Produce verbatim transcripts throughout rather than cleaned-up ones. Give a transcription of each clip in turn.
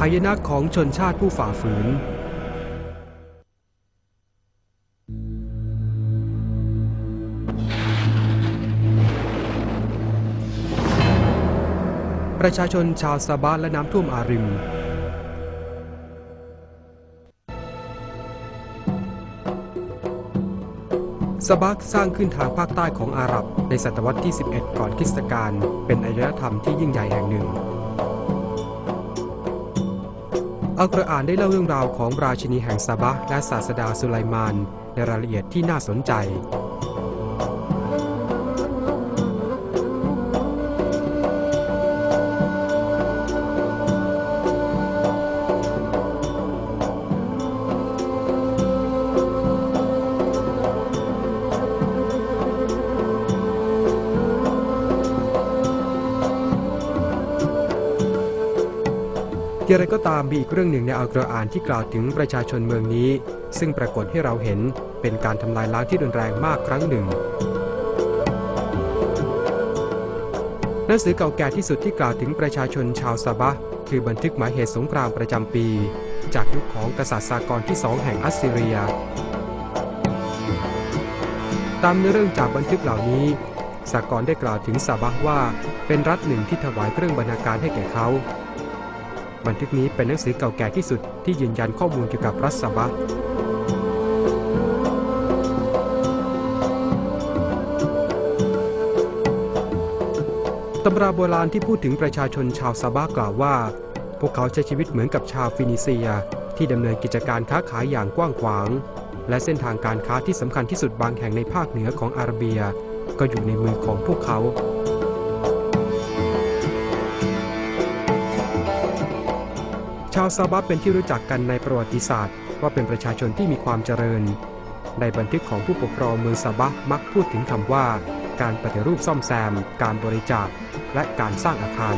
ายนะของชนชาติผู้ฝ่าฝืนประชาชนชาวซาบะและน้ำท่วมอาริมซาบะสร้างขึ้นทางภาคใต้ของอาหรับในศตวรรษที่สิบเอ็ดก่อนคริสตกาลเป็นอารยธรรมที่ยิ่งใหญ่แห่งหนึ่งอัลกุรอานได้เล่าเรื่องราวของราชินีแห่งซาบะและศาสดาสุไลมานในรายละเอียดที่น่าสนใจอย่างไรก็ตามมีอีกเรื่องหนึ่งในอัลกุรอานที่กล่าวถึงประชาชนเมืองนี้ซึ่งปรากฏให้เราเห็นเป็นการทำลายล้างที่รุนแรงมากครั้งหนึ่งหนังสือเก่าแก่ที่สุดที่กล่าวถึงประชาชนชาวซาบะคือบันทึกหมายเหตุสงครามประจำปีจากยุคของกษัตริย์ซากรที่สองแห่งอัสซีเรียตามเนื้อเรื่องจากบันทึกเหล่านี้ซากรได้กล่าวถึงซาบะว่าเป็นรัฐหนึ่งที่ถวายเครื่องบรรณาการให้แก่เขาบันทึกนี้เป็นหนังสือเก่าแก่ที่สุดที่ยืนยันข้อมูลเกี่ยวกับรัฐซาบะตำราโบราณที่พูดถึงประชาชนชาวซาบะกล่าวว่าพวกเขาใช้ชีวิตเหมือนกับชาวฟินิเซียที่ดำเนินกิจการค้าขายอย่างกว้างขวางและเส้นทางการค้าที่สำคัญที่สุดบางแห่งในภาคเหนือของอาระเบียก็อยู่ในมือของพวกเขาชาวซาบะเป็นที่รู้จักกันในประวัติศาสตร์ว่าเป็นประชาชนที่มีความเจริญในบันทึกของผู้ปกครองเมืองซาบะมักพูดถึงคำว่าการปฏิรูปซ่อมแซมการบริจาคและการสร้างอาคาร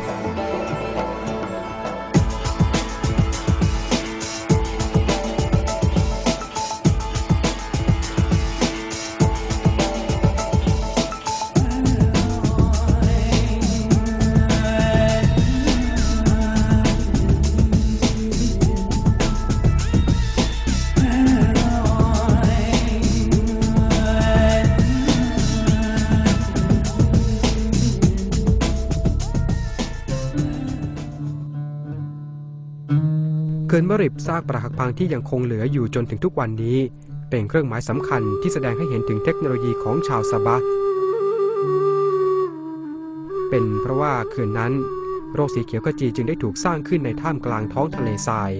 เขื่อนมะริบซากปรักหักพังที่ยังคงเหลืออยู่จนถึงทุกวันนี้เป็นเครื่องหมายสำคัญที่แสดงให้เห็นถึงเทคโนโลยีของชาวซาบะเป็นเพราะว่าเขื่อนนั้นโรคสีเขียวขจีจึงได้ถูกสร้างขึ้นในท่ามกลางท้องทะเลทราย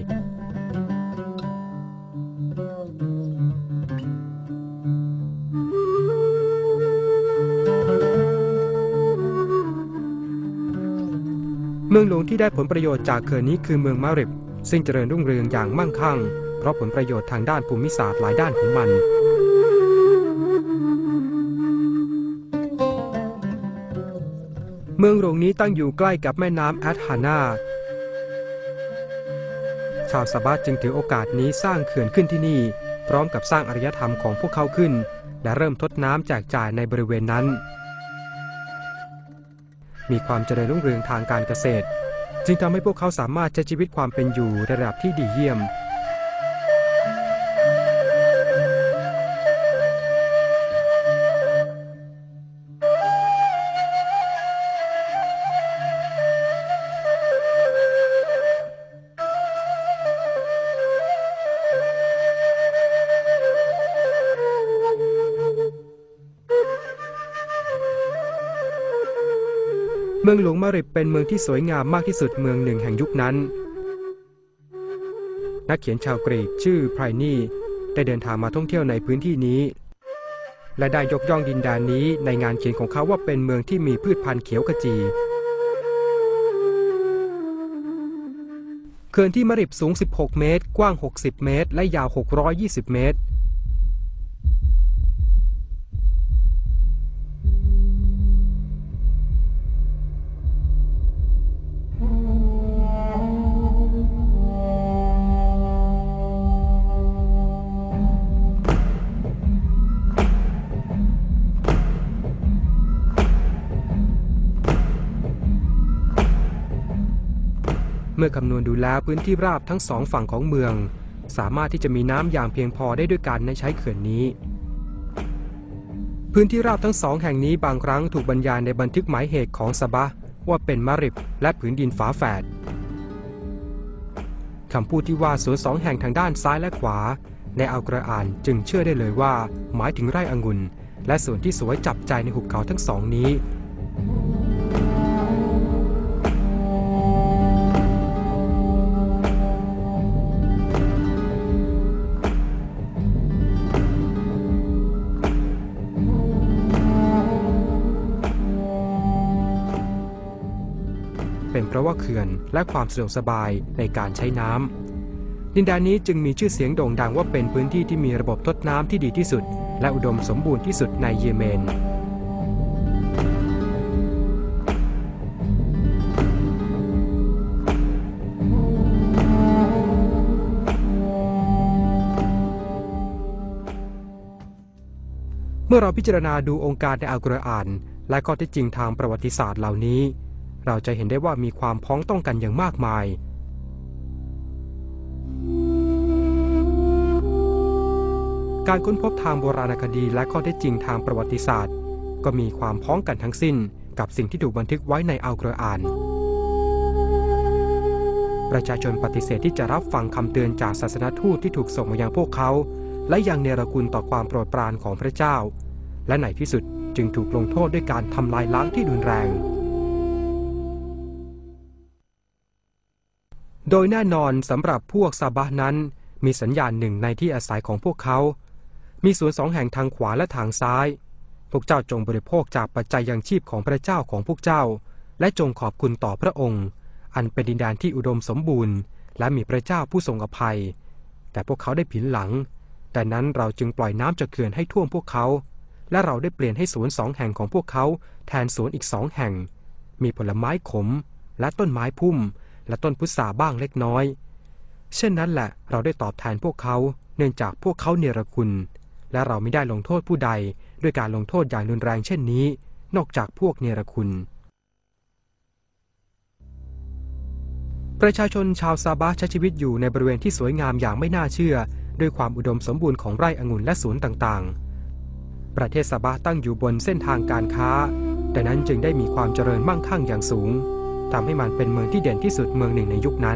เมืองหลวงที่ได้ผลประโยชน์จากเขื่อนนี้คือเมืองมะริบซึ่งเจริญรุ่งเรืองอย่างมั่งคั่งเพราะผลประโยชน์ทางด้านภูมิศาสตร์หลายด้านของมันเมืองหลวงนี้ตั้งอยู่ใกล้กับแม่น้ำแอดฮานาชาวซาบะจึงถือโอกาสนี้สร้างเขื่อนขึ้นที่นี่พร้อมกับสร้างอารยธรรมของพวกเขาขึ้นและเริ่มทดน้ำแจกจ่ายในบริเวณนั้นมีความเจริญรุ่งเรืองทางการเกษตรจึงทำให้พวกเขาสามารถใช้ชีวิตความเป็นอยู่ในระดับที่ดีเยี่ยมเมืองหลวงมะริบเป็นเมืองที่สวยงามมากที่สุดเมืองหนึ่งแห่งยุคนั้นนักเขียนชาวกรีกชื่อไพรนีได้เดินทางมาท่องเที่ยวในพื้นที่นี้และได้ยกย่องดินแดนนี้ในงานเขียนของเขาว่าเป็นเมืองที่มีพืชพันธุ์เขียวขจีเขื่อนที่มะริบสูงสิบหกเมตรกว้างหกสิบเมตรและยาวหกร้อยยี่สิบเมตรมื่อคำนวณดูแล้วพื้นที่ราบทั้งสองฝั่งของเมืองสามารถที่จะมีน้ำอย่างเพียงพอได้ด้วยการใช้เขื่อนนี้พื้นที่ราบทั้งสองแห่งนี้บางครั้งถูกบรรยายในบันทึกหมายเหตุของซะบะห์ว่าเป็นมะริบและผืนดินฝาแฝดคำพูดที่ว่าสวนสองแห่งทางด้านซ้ายและขวาในอัลกุรอานจึงเชื่อได้เลยว่าหมายถึงไร่องุ่นและสวนที่สวยจับใจในหุบเขาทั้งสองนี้เป็นเพราะว่าเขื่อนและความสะดวกสบายในการใช้น้ำดินแดนนี้จึงมีชื่อเสียงโด่งดังว่าเป็นพื้นที่ที่มีระบบทดน้ำที่ดีที่สุดและอุดมสมบูรณ์ที่สุดในเยเมนเมื่อเราพิจารณาดูองค์การในอัลกุรอานและข้อเท็จจริงทางประวัติศาสตร์เหล่านี้เราจะเห็นได้ว่ามีความพ้องต้องกันอย่างมากมายการค้นพบทางโบราณคดีและข้อเท็จจริงทางประวัติศาสตร์ก็มีความพ้องกันทั้งสิ้นกับสิ่งที่ถูกบันทึกไว้ในอัลกุรอานประชาชนปฏิเสธที่จะรับฟังคำเตือนจากศาสนทูตที่ถูกส่งมายังพวกเขาและยังเนรคุณต่อความโปรดปรานของพระเจ้าและในที่สุดจึงถูกลงโทษด้วยการทำลายล้างที่รุนแรงโดยแน่นอนสำหรับพวกซะบะห์นั้นมีสัญญาณหนึ่งในที่อาศัยของพวกเขามีสวนสองแห่งทางขวาและทางซ้ายพวกเจ้าจงบริโภคจากปัจจัยยังชีพของพระเจ้าของพวกเจ้าและจงขอบคุณต่อพระองค์อันเป็นดินแดนที่อุดมสมบูรณ์และมีพระเจ้าผู้ทรงอภัยแต่พวกเขาได้ผินหลังแต่นั้นเราจึงปล่อยน้ำจากเขื่อนให้ท่วมพวกเขาและเราได้เปลี่ยนให้สวนสองแห่งของพวกเขาแทนสวนอีกสองแห่งมีผลไม้ขมและต้นไม้พุ่มและต้นพุทราบ้างเล็กน้อยเช่นนั้นแหละเราได้ตอบแทนพวกเขาเนื่องจากพวกเขาเนรคุณและเราไม่ได้ลงโทษผู้ใดด้วยการลงโทษอย่างรุนแรงเช่นนี้นอกจากพวกเนรคุณประชาชนชาวซะบะห์ใช้ชีวิตอยู่ในบริเวณที่สวยงามอย่างไม่น่าเชื่อด้วยความอุดมสมบูรณ์ของไร่องุ่นและสวนต่างๆประเทศซะบะห์ตั้งอยู่บนเส้นทางการค้าดังนั้นจึงได้มีความเจริญมั่งคั่งอย่างสูงทำให้มันเป็นเมืองที่เด่นที่สุดเมืองหนึ่งในยุคนั้น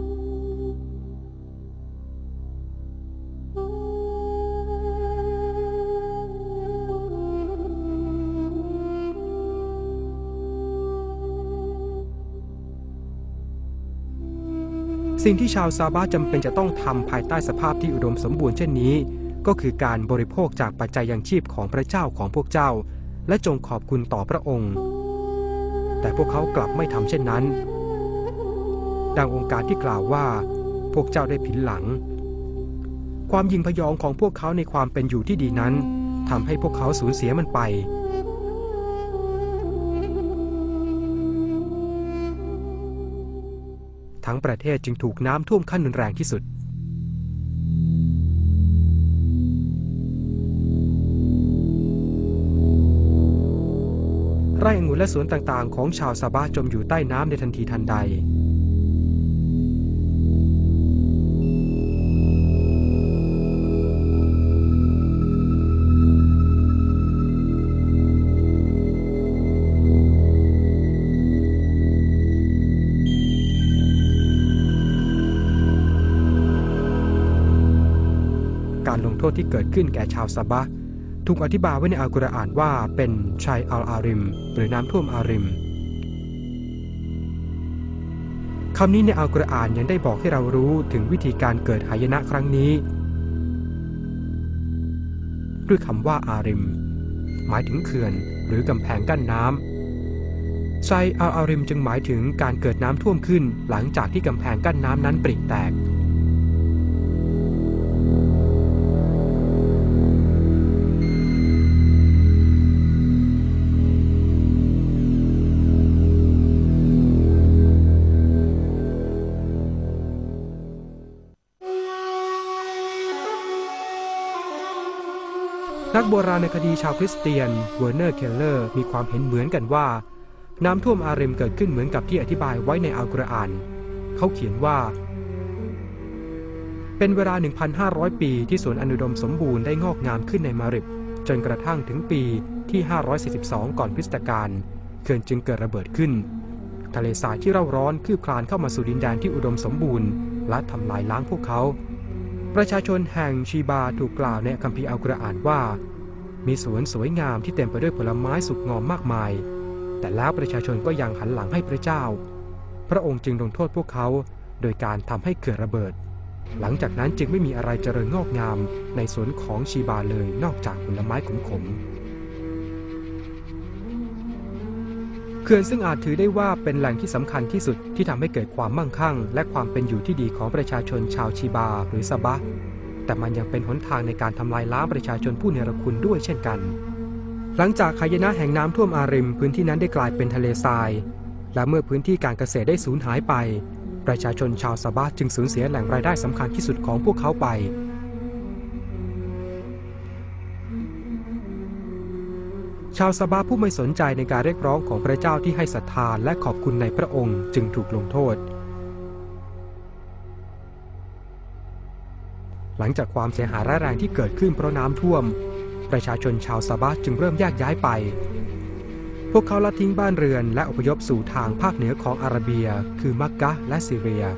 สิ่งที่ชาวซะบะห์จำเป็นจะต้องทำภายใต้สภาพที่อุดมสมบูรณ์เช่นนี้ก็คือการบริโภคจากปัจจัยยังชีพของพระเจ้าของพวกเจ้าและจงขอบคุณต่อพระองค์แต่พวกเขากลับไม่ทำเช่นนั้นดังองค์การที่กล่าวว่าพวกเจ้าได้ผินหลังความยิงพยองของพวกเขาในความเป็นอยู่ที่ดีนั้นทำให้พวกเขาสูญเสียมันไปทั้งประเทศจึงถูกน้ำท่วมขั้นรุนแรงที่สุดไร่องุ่นและสวนต่างๆของชาวซะบะห์จมอยู่ใต้น้ำในทันทีทันใดการลงโทษที่เกิดขึ้นแก่ชาวซะบะห์ถูกอธิบายไว้ในอัลกุรอานว่าเป็นชัยอัลอาริมหรือน้ำท่วมอาริมคำนี้ในอัลกุรอานยังได้บอกให้เรารู้ถึงวิธีการเกิดหายนะครั้งนี้ด้วยคำว่าอาริมหมายถึงเขื่อนหรือกำแพงกั้นน้ำชัยอัลอาริมจึงหมายถึงการเกิดน้ำท่วมขึ้นหลังจากที่กำแพงกั้นน้ำนั้นปริแตกนักโบราณคดีชาวคริสเตียนเวอร์เนอร์เคลเลอร์มีความเห็นเหมือนกันว่าน้ำท่วมอาริมเกิดขึ้นเหมือนกับที่อธิบายไว้ในอัลกุรอานเขเขาเขียนว่าเป็นเวลา หนึ่งพันห้าร้อย ปีที่สวนอนุดมสมบูรณ์ได้งอกงามขึ้นในมาริบจนกระทั่งถึงปีที่ห้าร้อยสี่สิบสองก่อนคริสตกาลเขื่อนจึงเกิดระเบิดขึ้นทะเลทรายที่เร่าร้อนคืบคลานเข้ามาสู่ดินแดนที่อุดมสมบูรณ์และทำลายล้างพวกเขาประชาชนแห่งชีบาถูกกล่าวในคัมภีร์อัลกุรอานว่ามีสวนสวยงามที่เต็มไปด้วยผลไม้สุกงอมมากมายแต่แล้วประชาชนก็ยังหันหลังให้พระเจ้าพระองค์จึงลงโทษพวกเขาโดยการทำให้เกิดระเบิดหลังจากนั้นจึงไม่มีอะไรเจริญงอกงามในสวนของชีบาเลยนอกจากผลไม้ขมๆเขื่อนซึ่งอาจถือได้ว่าเป็นแหล่งที่สำคัญที่สุดที่ทำให้เกิดความมั่งคั่งและความเป็นอยู่ที่ดีของประชาชนชาวชีบาหรือซาบะแต่มันยังเป็นหนทางในการทำลายล้างประชาชนผู้เนรคุณด้วยเช่นกันหลังจากหายนะแห่งน้ำท่วมอาริมพื้นที่นั้นได้กลายเป็นทะเลทรายและเมื่อพื้นที่การเกษตรได้สูญหายไปประชาชนชาวซาบะจึงสูญเสียแหล่งรายได้สำคัญที่สุดของพวกเขาไปชาวซาบะผู้ไม่สนใจในการเรียกร้องของพระเจ้าที่ให้ศรัทธาและขอบคุณในพระองค์จึงถูกลงโทษหลังจากความเสียหายร้ายแรงที่เกิดขึ้นเพราะน้ำท่วมประชาชนชาวซาบะจึงเริ่มแยกย้ายไปพวกเขาละทิ้งบ้านเรือนและอพยพสู่ทางภาคเหนือของอาระเบียคือมักกะและซีเรีย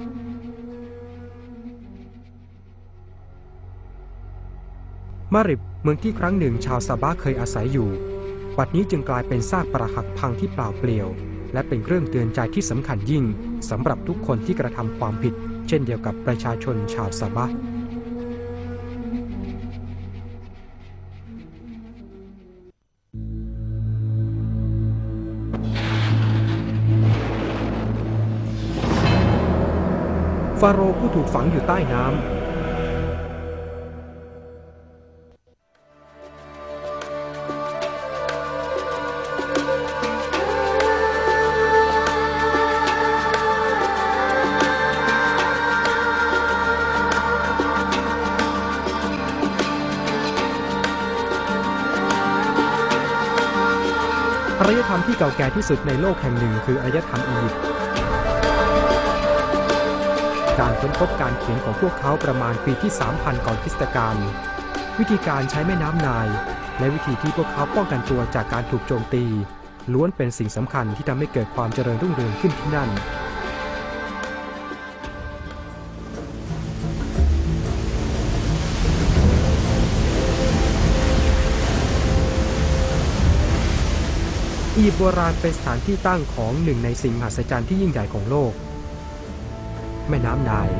มาริบเมืองที่ครั้งหนึ่งชาวซาบะเคยอาศัยอยู่บัดนี้จึงกลายเป็นซากปรักหักพังที่เปล่าเปลี่ยวและเป็นเครื่องเตือนใจที่สำคัญยิ่งสำหรับทุกคนที่กระทำความผิดเช่นเดียวกับประชาชนชาวซาบะฟาโรห์ผู้ถูกฝังอยู่ใต้น้ำอารยธรรมที่เก่าแก่ที่สุดในโลกแห่งหนึ่งคืออารยธรรมอียิปต์การค้นพบการเขียนของพวกเขาประมาณปีที่ สามพัน ก่อนคริสตกาลวิธีการใช้แม่น้ำไนล์และวิธีที่พวกเขาป้องกันตัวจากการถูกโจมตีล้วนเป็นสิ่งสำคัญที่ทำให้เกิดความเจริญรุ่งเรืองขึ้นที่นั่นอียิปต์โบราณเป็นสถานที่ตั้งของหนึ่งในสิ่งมหัศจรรย์ที่ยิ่งใหญ่ของโลกแม่น้ำไนล์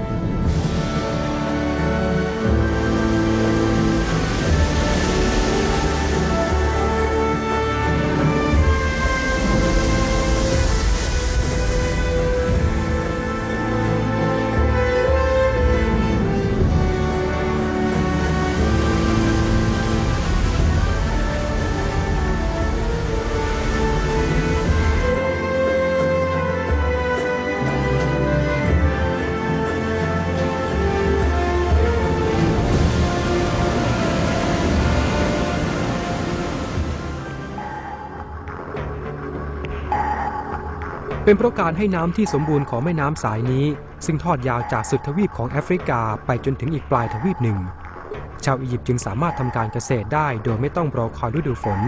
เป็นเพราะการให้น้ำที่สมบูรณ์ของแม่น้ำสายนี้ซึ่งทอดยาวจากสุดทวีปของแอฟริกาไปจนถึงอีกปลายทวีปหนึ่งชาวอียิปต์จึงสามารถทำการเกษตรได้โดยไม่ต้องรอคอยฤดูฝน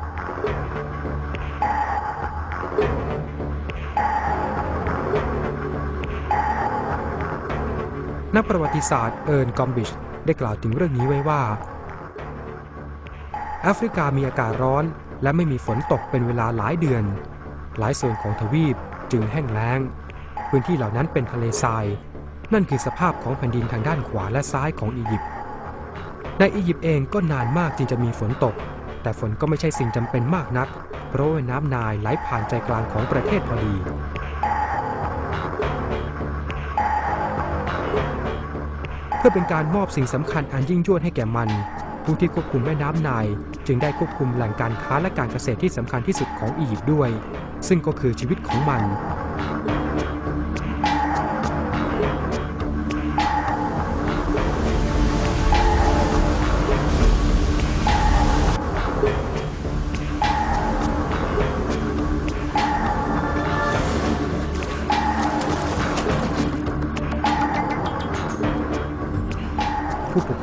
นักประวัติศาสตร์เอิร์น กอมบิชได้กล่าวถึงเรื่องนี้ไว้ว่าแอฟริกามีอากาศร้อนและไม่มีฝนตกเป็นเวลาหลายเดือนหลายส่วนของทวีปจึงแห้งแล้งพื้นที่เหล่านั้นเป็นทะเลทรายนั่นคือสภาพของแผ่นดินทางด้านขวาและซ้ายของอียิปต์ในอียิปต์เองก็นานมากจึงจะมีฝนตกแต่ฝนก็ไม่ใช่สิ่งจำเป็นมากนักเพราะว่าน้ำไนล์ไหลผ่านใจกลางของประเทศพอดีเพื่อเป็นการมอบสิ่งสำคัญอันยิ่งยวดให้แก่มันผู้ที่ควบคุมแม่น้ำไนล์จึงได้ควบคุมแหล่งการค้าและการเกษตรที่สำคัญที่สุดของอียิปต์ด้วยซึ่งก็คือชีวิตของมัน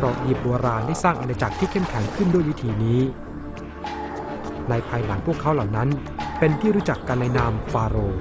รองอียิปต์โบราณได้สร้างอาณาจักรที่เข้มแข็งขึ้นด้วยวิธีนี้ในภายหลังพวกเขาเหล่านั้นเป็นที่รู้จักกันในนามฟาโรห์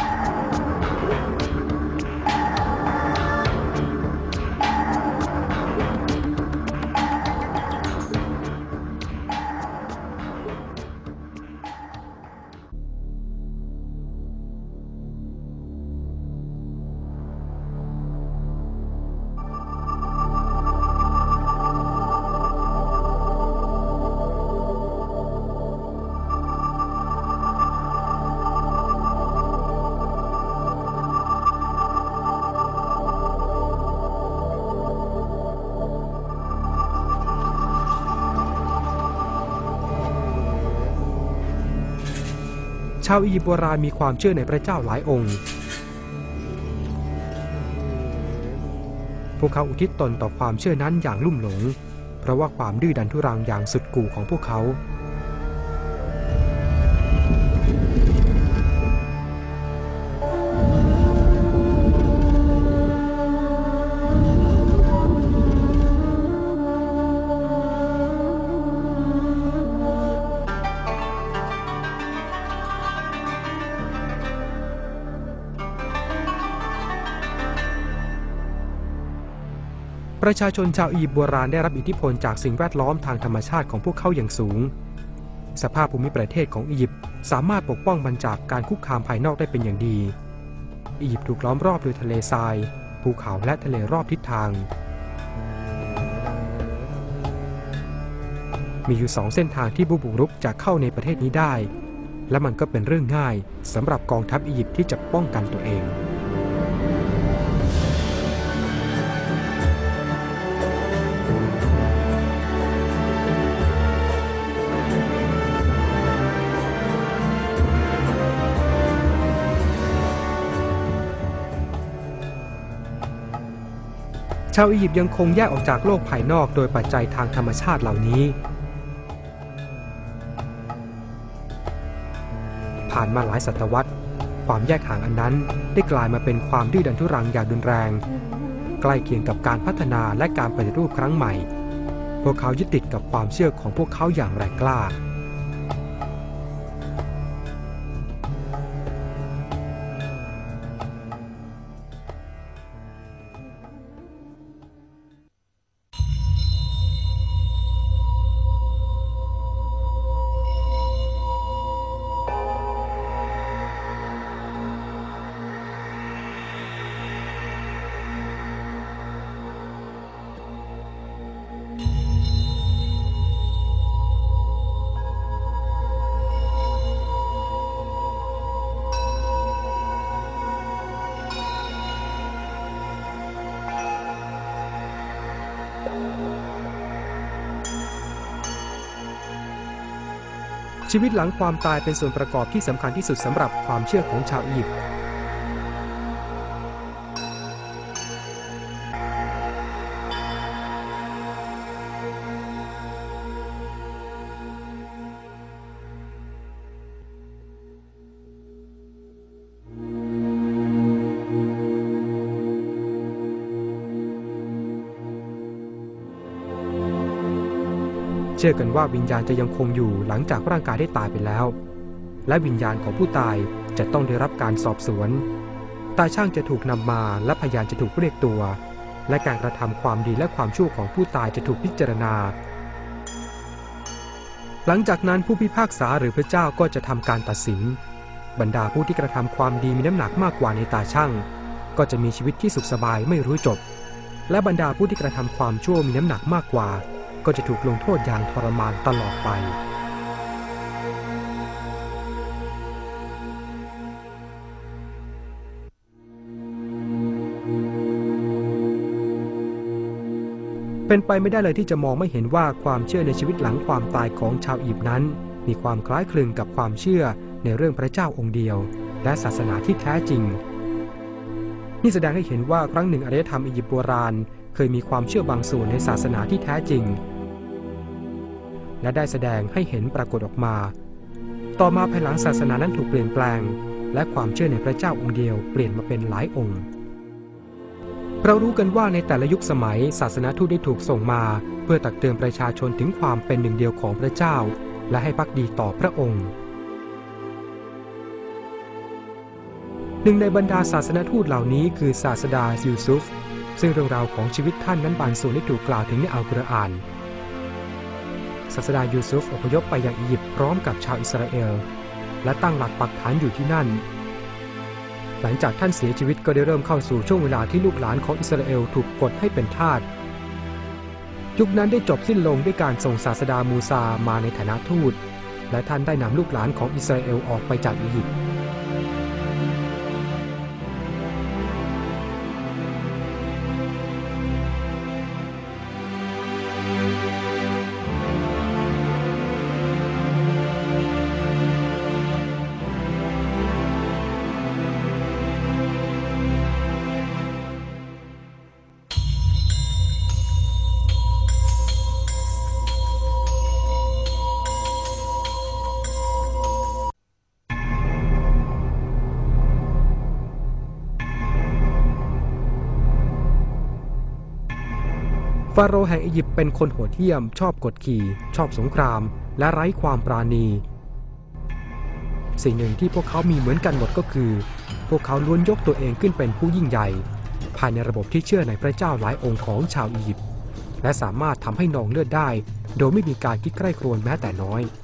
ชาวอียิปต์โบราณมีความเชื่อในพระเจ้าหลายองค์พวกเขาอุทิศตนต่อความเชื่อนั้นอย่างลุ่มหลงเพราะว่าความดื้อดันทุรังอย่างสุดกู่ของพวกเขาประชาชนชาวอียิปต์โบราณได้รับอิทธิพลจากสิ่งแวดล้อมทางธรรมชาติของพวกเขาอย่างสูงสภาพภูมิประเทศของอียิปต์สามารถปกป้องมันจากการคุกคามภายนอกได้เป็นอย่างดีอียิปต์ถูกล้อมรอบด้วยทะเลทรายภูเขาและทะเลรอบทิศทางมีอยู่สองเส้นทางที่ผู้บุกรุกจะเข้าในประเทศนี้ได้และมันก็เป็นเรื่องง่ายสำหรับกองทัพอียิปต์ที่จะป้องกันตัวเองชาวอียิปต์ยังคงแยกออกจากโลกภายนอกโดยปัจจัยทางธรรมชาติเหล่านี้ผ่านมาหลายศตวรรษความแยกห่างอันนั้นได้กลายมาเป็นความดื้อดันทุรังอย่างรุนแรงใกล้เคียงกับการพัฒนาและการปฏิรูปครั้งใหม่พวกเขายึดติดกับความเชื่อของพวกเขาอย่างแรงกล้าชีวิตหลังความตายเป็นส่วนประกอบที่สำคัญที่สุดสำหรับความเชื่อของชาวอียิปต์เชื่อกันว่าวิญญาณจะยังคงอยู่หลังจากร่างกายได้ตายไปแล้วและวิญญาณของผู้ตายจะต้องได้รับการสอบสวนตาช่างจะถูกนำมาและพยานจะถูกเรียกตัวและการกระทำความดีและความชั่วของผู้ตายจะถูกพิจารณาหลังจากนั้นผู้พิพากษาหรือพระเจ้าก็จะทำการตัดสินบรรดาผู้ที่กระทำความดีมีน้ำหนักมากกว่าในตาช่างก็จะมีชีวิตที่สุขสบายไม่รู้จบและบรรดาผู้ที่กระทำความชั่วมีน้ำหนักมากกว่าก็จะถูกลงโทษอย่างทรมานตลอดไปเป็นไปไม่ได้เลยที่จะมองไม่เห็นว่าความเชื่อในชีวิตหลังความตายของชาวอียิปต์นั้นมีความคล้ายคลึงกับความเชื่อในเรื่องพระเจ้าองค์เดียวและศาสนาที่แท้จริงนี่แสดงให้เห็นว่าครั้งหนึ่งอารยธรรมอียิปต์โบราณเคยมีความเชื่อบางส่วนในศาสนาที่แท้จริงและได้แสดงให้เห็นปรากฏออกมาต่อมาภายหลังศาสนานั้นถูกเปลี่ยนแปลงและความเชื่อในพระเจ้าองค์เดียวเปลี่ยนมาเป็นหลายองค์เรารู้กันว่าในแต่ละยุคสมัยศาสนทูตได้ถูกส่งมาเพื่อตักเตือนประชาชนถึงความเป็นหนึ่งเดียวของพระเจ้าและให้ภักดีต่อพระองค์หนึ่งในบรรดาศาสนทูตเหล่านี้คือศาสดายูซุฟซึ่งเรื่องราวของชีวิตท่านนั้นบางส่วนได้ถูกกล่าวถึงในอัลกุรอานศาสดายูซุฟอพยพไปยังอียิปต์พร้อมกับชาวอิสราเอลและตั้งหลักปักฐานอยู่ที่นั่นหลังจากท่านเสียชีวิตก็ได้เริ่มเข้าสู่ช่วงเวลาที่ลูกหลานของอิสราเอลถูกกดให้เป็นทาสยุคนั้นได้จบสิ้นลงด้วยการส่งศาสดามูซามาในฐานะทูตและท่านได้นำลูกหลานของอิสราเอลออกไปจากอียิปต์ฟาโรห์แห่งอียิปต์เป็นคนโหดเหี้ยมชอบกดขี่ชอบสงครามและไร้ความปราณีสิ่งหนึ่งที่พวกเขามีเหมือนกันหมดก็คือพวกเขาล้วนยกตัวเองขึ้นเป็นผู้ยิ่งใหญ่ภายในระบบที่เชื่อในพระเจ้าหลายองค์ของชาวอียิปต์และสามารถทำให้นองเลือดได้โดยไม่มีการคิดใคร่ครวญแม้แต่น้อย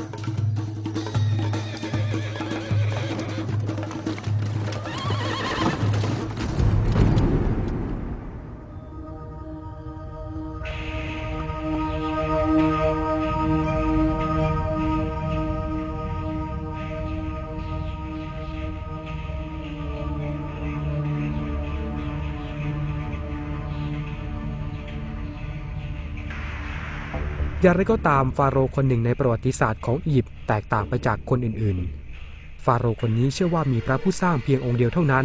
อย่างไรก็ตามฟาโรห์คนหนึ่งในประวัติศาสตร์ของอียิปต์แตกต่างไปจากคนอื่นๆฟาโรห์คนนี้เชื่อว่ามีพระผู้สร้างเพียงองค์เดียวเท่านั้น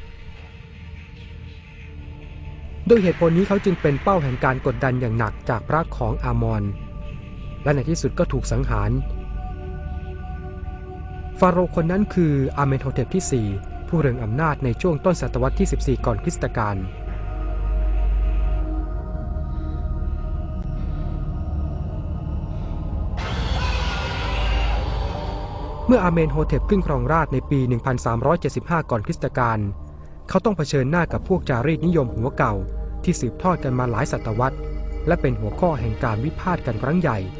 ด้วยเหตุผลนี้เขาจึงเป็นเป้าแห่งการกดดันอย่างหนักจากพระของอามอนและในที่สุดก็ถูกสังหารฟาโรห์คนนั้นคืออาเมนโฮเทปที่สี่ผู้เรืองอำนาจในช่วงต้นศตวรรษที่สิบสี่ก่อนคริสตกาลเมื่ออาเมนโฮเทปขึ้นครองราชย์ในปี หนึ่งพันสามร้อยเจ็ดสิบห้า ก่อนคริสตกาลเขาต้องเผชิญหน้ากับพวกจารีตนิยมหัวเก่าที่สืบทอดกันมาหลายศตวรรษและเป็นหัวข้อแห่งการวิพาทกันครั้งใหญ่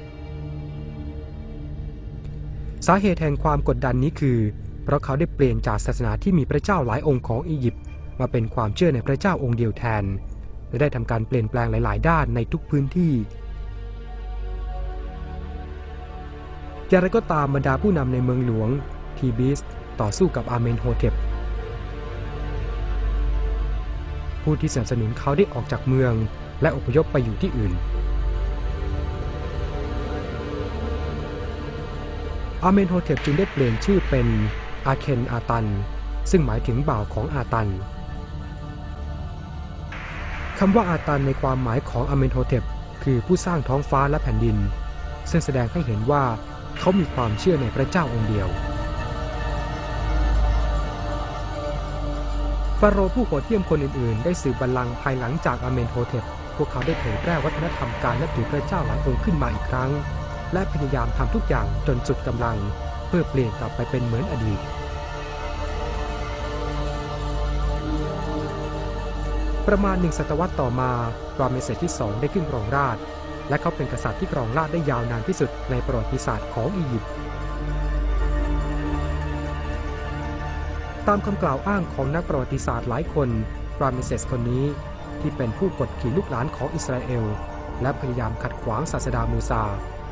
สาเหตุแห่งความกดดันนี้คือเพราะเขาได้เปลี่ยนจากศาสนาที่มีพระเจ้าหลายองค์ของอียิปต์มาเป็นความเชื่อในพระเจ้าองค์เดียวแทนและได้ทำการเปลี่ยนแปลงหลายๆด้านในทุกพื้นที่อย่างไรก็ตามบรรดาผู้นำในเมืองหลวงทีบิสต่อสู้กับอาเมนโฮเทปผู้ที่สนับสนุนเขาได้ออกจากเมืองและอพยพไปอยู่ที่อื่นอาเมนโฮเทปจึงได้เปลี่ยนชื่อเป็นอาเคนอาตันซึ่งหมายถึงบ่าวของอาตันคำว่าอาตันในความหมายของอาเมนโฮเทปคือผู้สร้างท้องฟ้าและแผ่นดินซึ่งแสดงให้เห็นว่าเขามีความเชื่อในพระเจ้าองค์เดียวฟาโรห์ผู้โหดเหี้ยมคนอื่นๆได้สืบบัลลังก์ภายหลังจากอาเมนโฮเทปพวกเขาได้เผยแพร่วัฒนธรรมการนับถือพระเจ้าหลายองค์ขึ้นมาอีกครั้งและพยายามทำทุกอย่างจนสุดกำลังเพื่อเปลี่ยนกลับไปเป็นเหมือนอดีตประมาณหนึ่งศตวรรษต่อมารามเสสที่สองได้ขึ้นครองราชย์และเขาเป็นกษัตริย์ที่ครองราชย์ได้ยาวนานที่สุดในประวัติศาสตร์ของอียิปต์ตามคำกล่าวอ้างของนักประวัติศาสตร์หลายคนรามเสสคนนี้ที่เป็นผู้กดขี่ลูกหลานของอิสราเอลและพยายามขัดขวางศาสดามูซา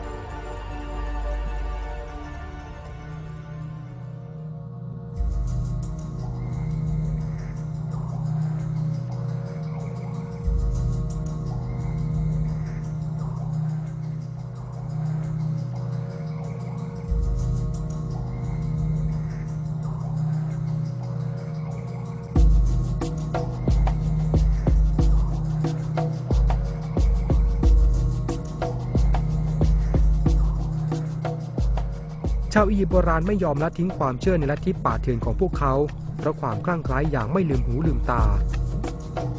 ชาวอียิปต์โบราณไม่ยอมละทิ้งความเชื่อในลัทธิป่าเถื่อนของพวกเขาเพราะความคลั่งไคล้อย่างไม่ลืมหูลืมตา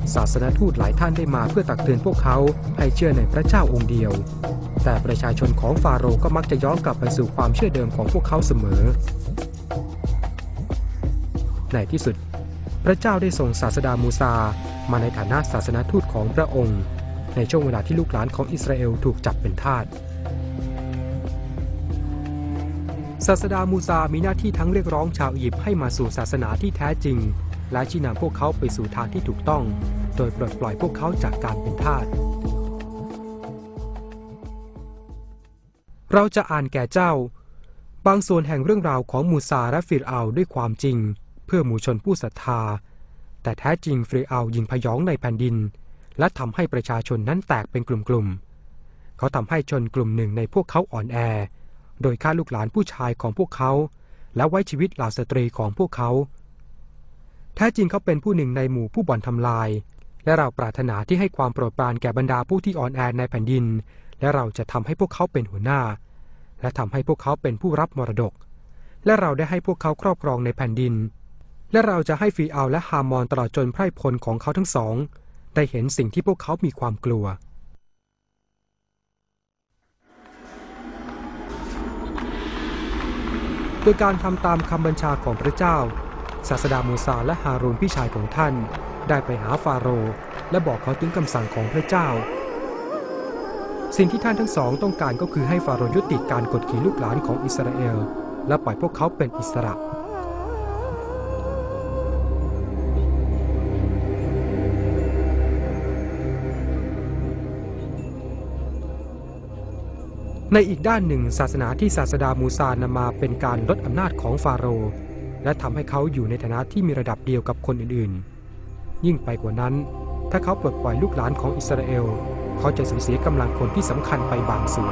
ศาสนทูตหลายท่านได้มาเพื่อตักเตือนพวกเขาให้เชื่อในพระเจ้าองค์เดียวแต่ประชาชนของฟาโรห์ก็มักจะย้อนกลับไปสู่ความเชื่อเดิมของพวกเขาเสมอในที่สุดพระเจ้าได้ส่งศาสดามูซามาในฐานะศาสนทูตของพระองค์ในช่วงเวลาที่ลูกหลานของอิสราเอลถูกจับเป็นทาสศาสดามูซามีหน้าที่ทั้งเรียกร้องชาวอียิปต์ให้มาสู่ศาสนาที่แท้จริงและชี้นำพวกเขาไปสู่ทางที่ถูกต้องโดยปลดปล่อยพวกเขาจากการเป็นทาสเราจะอ่านแก่เจ้าบางส่วนแห่งเรื่องราวของมูซาและฟิรเอาด้วยความจริงเพื่อหมู่ชนผู้ศรัทธาแต่แท้จริงฟิรเอายิงพยองในแผ่นดินและทำให้ประชาชนนั้นแตกเป็นกลุ่มๆเขาทำให้ชนกลุ่มหนึ่งในพวกเขาอ่อนแอโดยฆ่าลูกหลานผู้ชายของพวกเขาและไว้ชีวิตเหล่าสตรีของพวกเขาแท้จริงเขาเป็นผู้หนึ่งในหมู่ผู้บ่อนทำลายและเราปรารถนาที่ให้ความโปรดปรานแก่บรรดาผู้ที่อ่อนแอในแผ่นดินและเราจะทำให้พวกเขาเป็นหัวหน้าและทำให้พวกเขาเป็นผู้รับมรดกและเราได้ให้พวกเขาครอบครองในแผ่นดินและเราจะให้ฟีเอาและฮามอนตลอดจนไพร่พลของเขาทั้งสองได้เห็นสิ่งที่พวกเขามีความกลัวโดยการทำตามคำบัญชาของพระเจ้าศาสดามูซาและฮารูนพี่ชายของท่านได้ไปหาฟาโรห์และบอกเขาถึงคำสั่งของพระเจ้าสิ่งที่ท่านทั้งสองต้องการก็คือให้ฟาโรห์ยุติการกดขี่ลูกหลานของอิสราเอลและปล่อยพวกเขาเป็นอิสระในอีกด้านหนึ่งศาสนาที่ศาสดามูซานำมาเป็นการลดอำนาจของฟาโรห์และทำให้เขาอยู่ในฐานะที่มีระดับเดียวกับคนอื่นๆยิ่งไปกว่านั้นถ้าเขาปลดปล่อยลูกหลานของอิสราเอลเขาจะสูญเสียกำลังคนที่สำคัญไปบางส่วน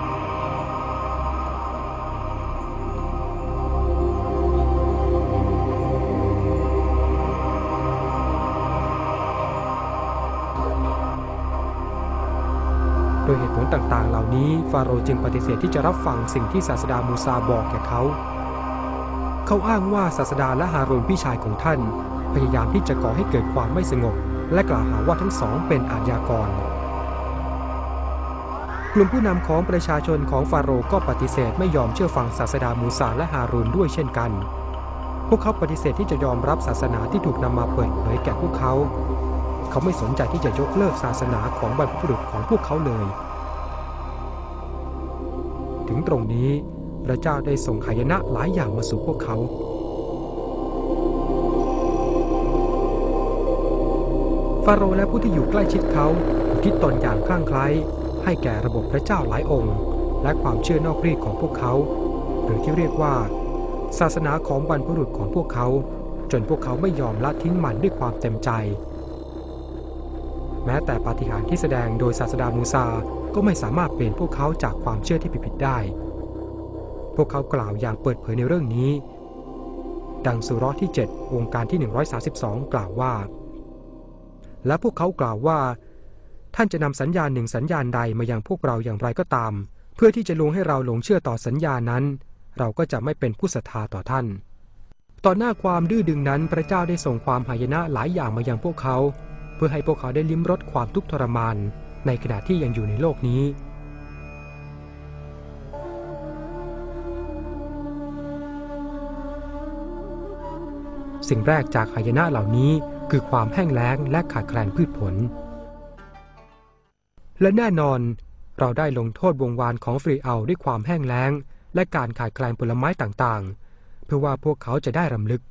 โดยเหตุผลต่างๆเหล่านี้ฟาโรห์จึงปฏิเสธที่จะรับฟังสิ่งที่ศาสดามูซาบอกแก่เขาเขาอ้างว่าศาสดาและฮารูนพี่ชายของท่านพยายามที่จะก่อให้เกิดความไม่สงบและกล่าวหาว่าทั้งสองเป็นอาชญากรกลุ่มผู้นำของประชาชนของฟาโรห์ก็ปฏิเสธไม่ยอมเชื่อฟังศาสดามูซาและฮารูนด้วยเช่นกันพวกเขาปฏิเสธที่จะยอมรับศาสนาที่ถูกนำมาเปิดเผยแก่พวกเขาเขาไม่สนใจที่จะยกเลิกศาสนาของบรรพบุรุษของพวกเขาเลยถึงตรงนี้พระเจ้าได้ส่งหายนะหลายอย่างมาสู่พวกเขาฟาโรห์และผู้ที่อยู่ใกล้ชิดเขาอุทิศตนอย่างคลั่งไคล้ให้แก่ระบบพระเจ้าหลายองค์และความเชื่อนอกรีดของพวกเขาหรือที่เรียกว่าศาสนาของบรรพบุรุษของพวกเขาจนพวกเขาไม่ยอมละทิ้งมันด้วยความเต็มใจแม้แต่ปาฏิหาริย์ที่แสดงโดยศาสดามูซาก็ไม่สามารถเปลี่ยนพวกเขาจากความเชื่อที่ผิดๆได้พวกเขากล่าวอย่างเปิดเผยในเรื่องนี้ดังสุเราะห์ที่เจ็ดวงการที่หนึ่งร้อยสามสิบสองกล่าวว่าและพวกเขากล่าวว่าท่านจะนำสัญญาณหนึ่งสัญญาณใดมายังพวกเราอย่างไรก็ตามเพื่อที่จะลวงให้เราหลงเชื่อต่อสัญญานั้นเราก็จะไม่เป็นผู้ศรัทธาต่อท่านต่อหน้าความดื้อดึงนั้นพระเจ้าได้ส่งความหายนะหลายอย่างมายังพวกเขาเพื่อให้พวกเขาได้ลิ้มรสความทุกข์ทรมานในขณะที่ยังอยู่ในโลกนี้สิ่งแรกจากหายนะเหล่านี้คือความแห้งแล้งและขาดแคลนพืชผลและแน่นอนเราได้ลงโทษวงวานของฟรีเอาด้วยความแห้งแล้งและการขาดแคลนผลไม้ต่างๆเพื่อว่าพวกเขาจะได้รำลึก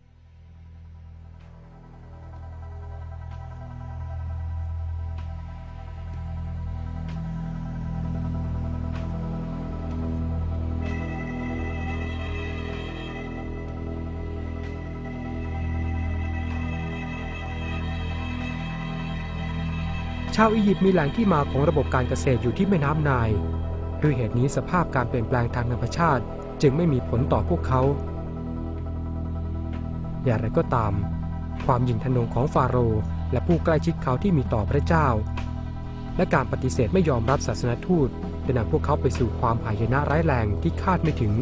ชาวอียิปต์มีแหล่งที่มาของระบบการเกษตรอยู่ที่แม่น้ำไนล์ด้วยเหตุนี้สภาพการเปลี่ยนแปลงทางธรรมชาติจึงไม่มีผลต่อพวกเขาอย่างไรก็ตามความหยิ่งทะนงของฟาโรห์และผู้ใกล้ชิดเขาที่มีต่อพระเจ้าและการปฏิเสธไม่ยอมรับศาสนทูตได้นำพวกเขาไปสู่ความหายนะร้ายแรงที่คาดไม่ถึง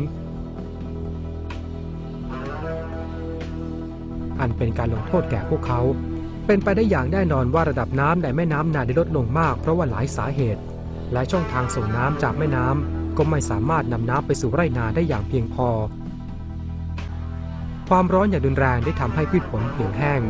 อันเป็นการลงโทษแก่พวกเขาเป็นไปได้อย่างแน่นอนว่าระดับน้ำในแม่น้ำนาได้ลดลงมากเพราะว่าหลายสาเหตุและช่องทางส่งน้ำจากแม่น้ำก็ไม่สามารถนำน้ำไปสู่ไร่นาได้อย่างเพียงพอความร้อนอย่างรุนแรงได้ทำให้พืชผลเหี่ยวแห้ง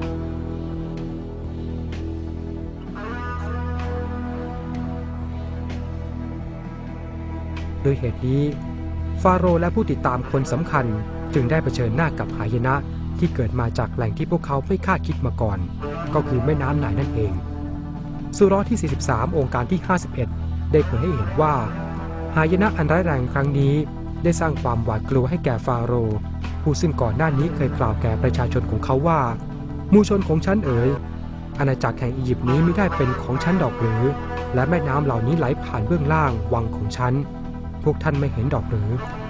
โดยเหตุนี้ฟาโรห์และผู้ติดตามคนสำคัญจึงได้เผชิญหน้ากับหายนะที่เกิดมาจากแหล่งที่พวกเขาไม่คาดคิดมาก่อนก็คือแม่น้ำไนล์นั่นเองสุเราะห์ที่สี่สิบสามองค์การที่ห้าสิบเอ็ดได้เผยให้เห็นว่าหายนะอันร้ายแรงครั้งนี้ได้สร้างความหวาดกลัวให้แก่ฟาโรห์ผู้ซึ่งก่อนหน้านี้เคยกล่าวแก่ประชาชนของเขาว่าหมู่ชนของฉันเอ๋ยอาณาจักรแห่งอียิปต์นี้ไม่ได้เป็นของฉันดอกหรือและแม่น้ำเหล่านี้ไหลผ่านเบื้องล่างวังของฉันพวกท่านไม่เห็นดอกหรื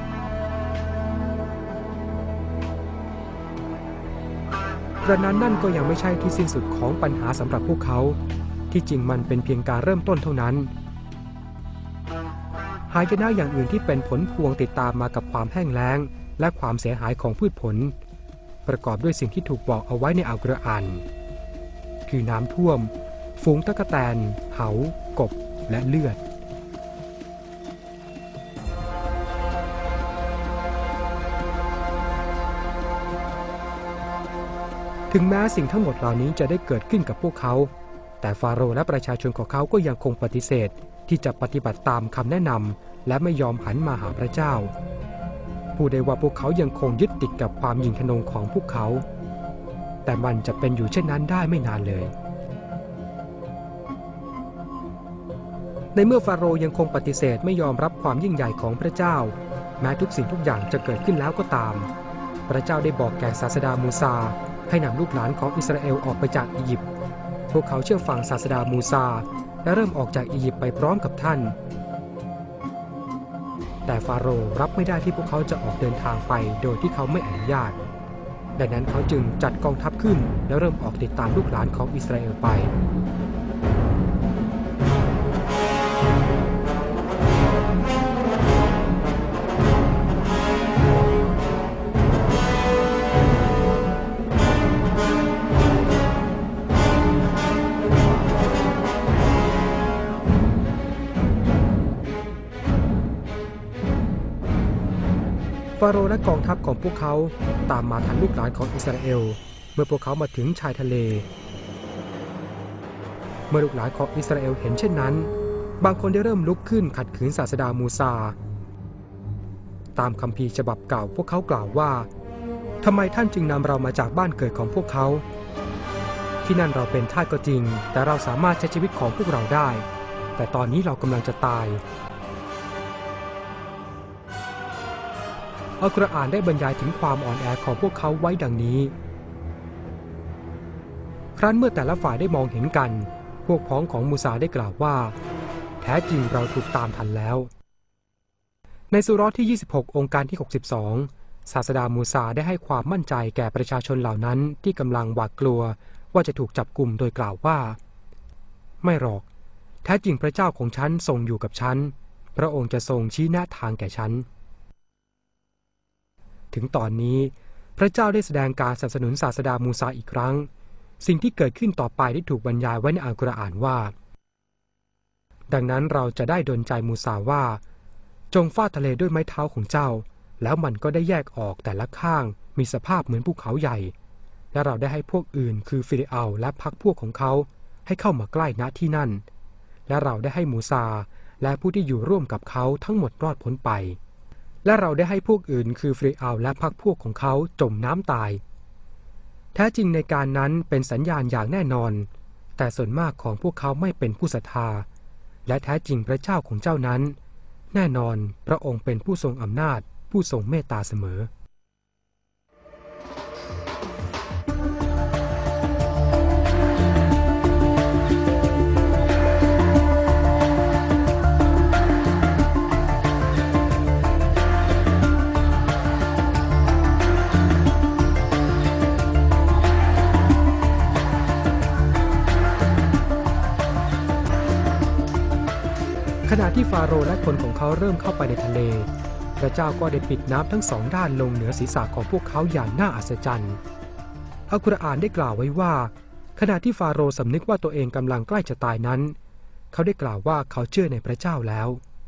อกระนั้นนั่นก็ยังไม่ใช่ที่สิ้นสุดของปัญหาสำหรับพวกเขาที่จริงมันเป็นเพียงการเริ่มต้นเท่านั้นหายนะอย่างอื่นที่เป็นผลพวงติดตามมากับความแห้งแล้งและความเสียหายของพืชผลประกอบด้วยสิ่งที่ถูกบอกเอาไว้ในอัลกุรอานคือน้ำท่วมฝูงตั๊กแตนเหากบและเลือดถึงแม้สิ่งทั้งหมดเหล่านี้จะได้เกิดขึ้นกับพวกเขาแต่ฟาโรห์และประชาชนของเขาก็ยังคงปฏิเสธที่จะปฏิบัติตามคำแนะนำและไม่ยอมหันมาหาพระเจ้าพูดได้ว่าพวกเขายังคงยึดติดกับความหยิ่งทะนงของพวกเขาแต่มันจะเป็นอยู่เช่นนั้นได้ไม่นานเลยในเมื่อฟาโรห์ยังคงปฏิเสธไม่ยอมรับความยิ่งใหญ่ของพระเจ้าแม้ทุกสิ่งทุกอย่างจะเกิดขึ้นแล้วก็ตามพระเจ้าได้บอกแก่ศาสดามูซาให้นำลูกหลานของอิสราเอลออกไปจากอียิปต์พวกเขาเชื่อฟังศาสดามูซาและเริ่มออกจากอียิปต์ไปพร้อมกับท่านแต่ฟาโรห์รับไม่ได้ที่พวกเขาจะออกเดินทางไปโดยที่เขาไม่อนุญาตดังนั้นเขาจึงจัดกองทัพขึ้นและเริ่มออกติดตามลูกหลานของอิสราเอลไปฟาโรห์และกองทัพของพวกเขาตามมาทันลูกหลานของอิสราเอลเมื่อพวกเขามาถึงชายทะเลเมื่อลูกหลานของอิสราเอลเห็นเช่นนั้นบางคนได้เริ่มลุกขึ้นขัดขืนศาสดามูซาตามคัมภีร์ฉบับเก่าพวกเขากล่าวว่าทำไมท่านจึงนำเรามาจากบ้านเกิดของพวกเขาที่นั่นเราเป็นทาสก็จริงแต่เราสามารถใช้ชีวิตของพวกเราได้แต่ตอนนี้เรากำลังจะตายอัลกุรอานได้บรรยายถึงความอ่อนแอของพวกเขาไว้ดังนี้ครั้นเมื่อแต่ละฝ่ายได้มองเห็นกันพวกพ้องของมูซาได้กล่าวว่าแท้จริงเราถูกตามทันแล้วในสุเราะห์ที่ยี่สิบหกองค์การที่หกสิบสองศาสดามูซาได้ให้ความมั่นใจแก่ประชาชนเหล่านั้นที่กำลังหวาดกลัวว่าจะถูกจับกุมโดยกล่าวว่าไม่หรอกแท้จริงพระเจ้าของฉันทรงอยู่กับฉันพระองค์จะทรงชี้แนะทางแก่ฉันถึงตอนนี้พระเจ้าได้แสดงการสนับสนุนศาสดามูซาอีกครั้งสิ่งที่เกิดขึ้นต่อไปได้ถูกบรรยายไว้ในอัลกุรอานว่าดังนั้นเราจะได้ดลใจมูซาว่าจงฟาดทะเลด้วยไม้เท้าของเจ้าแล้วมันก็ได้แยกออกแต่ละข้างมีสภาพเหมือนภูเขาใหญ่และเราได้ให้พวกอื่นคือฟิรเอาและพรรคพวกของเขาให้เข้ามาใกล้ณที่นั่นและเราได้ให้มูซาและผู้ที่อยู่ร่วมกับเขาทั้งหมดรอดพ้นไปและเราได้ให้พวกอื่นคือฟิรเอาและพรรคพวกของเขาจมน้ำตายแท้จริงในการนั้นเป็นสัญญาณอย่างแน่นอนแต่ส่วนมากของพวกเขาไม่เป็นผู้ศรัทธาและแท้จริงพระเจ้าของเจ้านั้นแน่นอนพระองค์เป็นผู้ทรงอำนาจผู้ทรงเมตตาเสมอ ขณะที่ฟาโรห์และคนของเขาเริ่มเข้าไปในทะเลพระเจ้าก็ได้ปิดน้ำทั้งสองด้านลงเหนือศีรษะของพวกเขาอย่างน่าอัศจรรย์อัลกุรอานได้กล่าวไว้ว่าขขณะที่ฟาโรห์สำนึกว่าตัวเองกำลังใกล้จะตายนั้นเขาได้กล่าวว่าเขาเชื่อในพระเจ้าแล้ว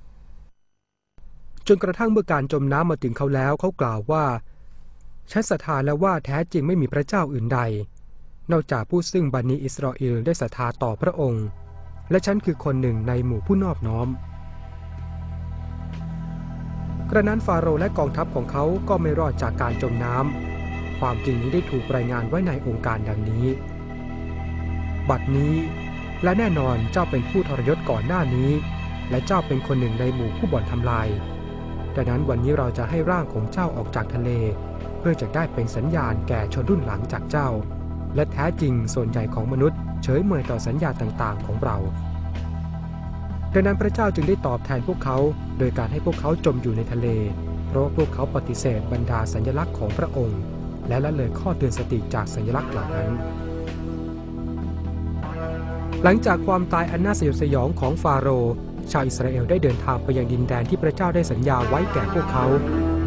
จนกระทั่งเมื่อการจมน้ำมาถึงเขาแล้วเขากล่าวว่าฉันศรัทธาแล้วว่าแท้จริงไม่มีพระเจ้าอื่นใดนอกจากผู้ซึ่งบันิอิสราเอลได้ศรัทธาต่อพระองค์และฉันคือคนหนึ่งในหมู่ผู้นอบน้อมกระนั้นฟาโรห์และกองทัพของเขาก็ไม่รอดจากการจมน้ำความจริงนี้ได้ถูกรายงานไว้ในองค์การดังนี้บัดนี้และแน่นอนเจ้าเป็นผู้ทรยศก่อนหน้านี้และเจ้าเป็นคนหนึ่งในหมู่ผู้บ่อนทำลายดังนั้นวันนี้เราจะให้ร่างของเจ้าออกจากทะเลเพื่อจะได้เป็นสัญญาณแก่ชนรุ่นหลังจากเจ้าและแท้จริงส่วนใหญ่ของมนุษย์เฉยเมยต่อสัญญาต่างๆของเราดังนั้นพระเจ้าจึงได้ตอบแทนพวกเขาโดยการให้พวกเขาจมอยู่ในทะเลเพราะพวกเขาปฏิเสธบรรดาสัญลักษณ์ของพระองค์และละเลยข้อเตือนสติจากสัญลักษณ์เหล่านั้นหลังจากความตายอันน่าสยดสยองของฟาโรห์ชาวอิสราเอลได้เดินทางไปยังดินแดนที่พระเจ้าได้สัญญาไว้แก่พวกเขา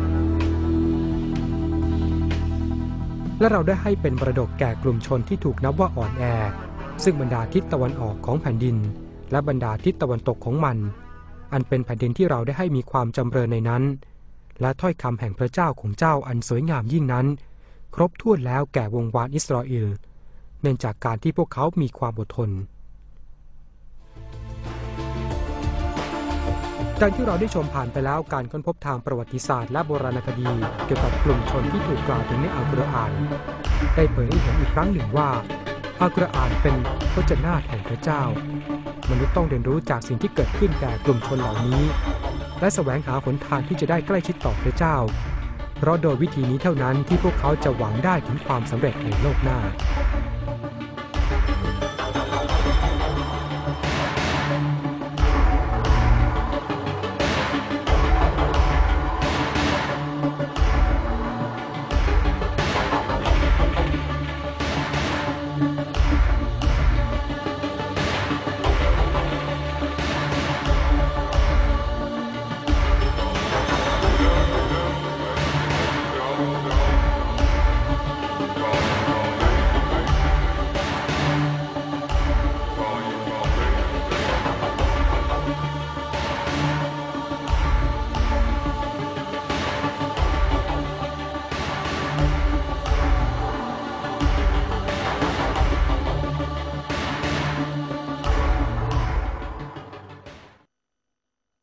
และเราได้ให้เป็นมรดกแก่กลุ่มชนที่ถูกนับว่าอ่อนแอซึ่งบรรดาทิศตะวันออกของแผ่นดินและบรรดาทิศตะวันตกของมันอันเป็นแผ่นดินที่เราได้ให้มีความจำเริญในนั้นและถ้อยคำแห่งพระเจ้าของเจ้าอันสวยงามยิ่งนั้นครบถ้วนแล้วแก่วงวานอิสราเอลเนื่องจากการที่พวกเขามีความอดทนดังที่เราได้ชมผ่านไปแล้วการค้นพบทางประวัติศาสตร์และโบราณคดีเกี่ยวกับกลุ่มชนที่ถูกกล่าวถึงในอัลกุรอานได้เผยให้เห็นอีกครั้งหนึ่งว่าอัลกุรอานเป็นพจนาถแห่งพระเจ้ามนุษย์ต้องเรียนรู้จากสิ่งที่เกิดขึ้นแก่กลุ่มชนเหล่านี้และแสวงหาหนทางที่จะได้ใกล้ชิดต่อพระเจ้าเพราะโดยวิธีนี้เท่านั้นที่พวกเขาจะหวังได้ถึงความสำเร็จในโลกหน้า